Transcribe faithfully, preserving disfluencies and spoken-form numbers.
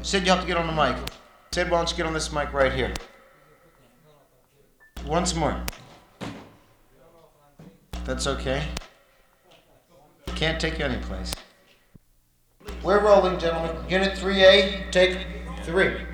Sid, you have to get on the mic. Sid, why don't you get on this mic right here? Once more. That's okay. Can't take you anyplace. We're rolling, gentlemen. Unit three A, take three.